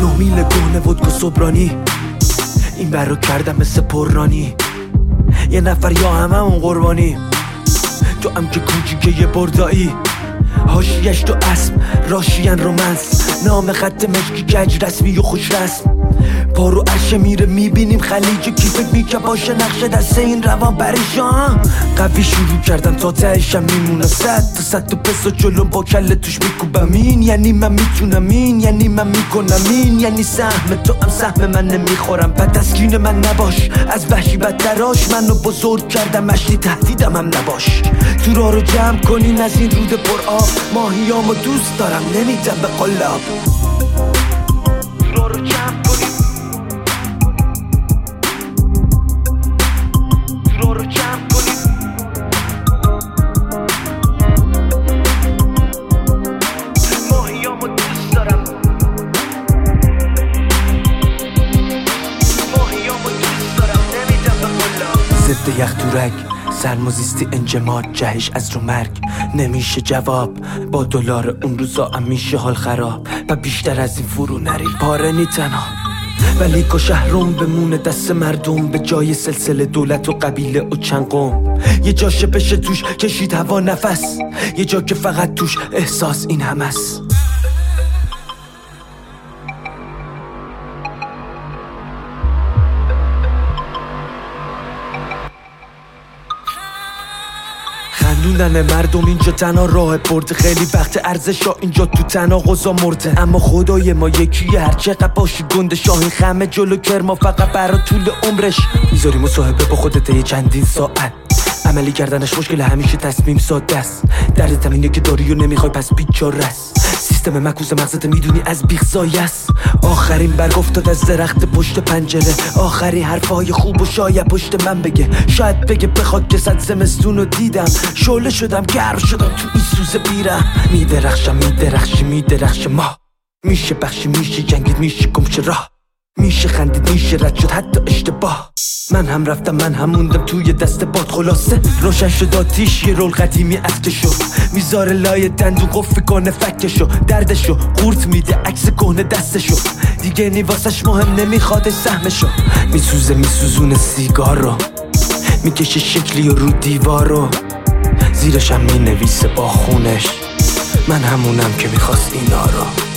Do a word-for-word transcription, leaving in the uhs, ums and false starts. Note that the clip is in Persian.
نه میل گونه ودکو صبرانی، این برو کردم مثل پررانی. یه نفر یا همه اون قربانی، تو هم که کوچیکه یه بردایی. حاشیه‌اش تو اسم راشیان رومنس، نام خط مشکی گج رسمی و خوش رسم. پارو عرشه میره میبینیم خلیج کیفک میکه باشه نقشه دست این روان پریشان. قوی شروع کردم تا تهشم میمونه صد تا صد تا پسو جلوم با کله توش میکوبم. این یعنی من میتونم، این یعنی من میکنم، این یعنی سهم تو هم سهم من نمیخورم. بد تسکین من نباش، از وحشی بدتراش منو بزرگ کردم، مشتی تهدیدم هم نباش. تو راه رو جمع کنین از این رود پر آب، ماهیامو دوست دارم نمیدم به قلاب. تو راه رو جمع کنین، تو راه رو جمع کنین. ماهیامو دوست دارم، ماهیامو دوست دارم نمیدم به قلاب. ضد یخ تورک سرموزیستی انجماد، جهش از رو مرگ نمیشه جواب. با دلار اون روزا هم میشه حال خراب و بیشتر از این فرو نری پاره نی تنها. ولی که شهرم بمونه دست مردم به جای سلسله دولت و قبیله و چند قوم. یه جاشه بشه توش کشید هوا نفس، یه جا که فقط توش احساس این هم است. خندوندن مردم اینجا تنها راه برده، خیلی وقت ارزشا اینجا تو تناقضا مرده. اما خدای ما یکیه هر چقدر باشی گنده، شاهین خمه جلو کرما فقط برا طول عمرش. میذاری مصاحبه با خودت یه چندین ساعت، عملی کردنش مشکل همیشه تصمیم ساده است. دردت هم اینه که داری و نمیخوای پس بیچاره است. سیستم مکوس مغزت میدونی از بیخ زایه است. آخرین برگ افتاد از درخت پشت پنجره، آخرین حرفای خوب و شاید پشت من بگه. شاید بگه بخواد که صد زمستون رو دیدم، شعله شدم گرم شدم تو این سوز بیرم. میدرخشم میدرخشی میدرخش ما، میشه بخشی میشه جنگید میشه گمشه راه، میشه خندید میشه رد شد حتی اشتباه. من هم رفتم من هم موندم توی دست باد، خلاصه روشن شد آتیش یه رول قدیمی افکشو. میذاره لای دندون قفل کنه فکشو، دردشو قورت میده عکس کهنه دستشو. دیگه نیواسش مهم نمیخوادش سهمشو، میسوزه میسوزونه سیگار رو، میکشه شکلی و رو دیوار رو، زیرش هم مینویسه با خونش من همونم که میخواست اینا رو.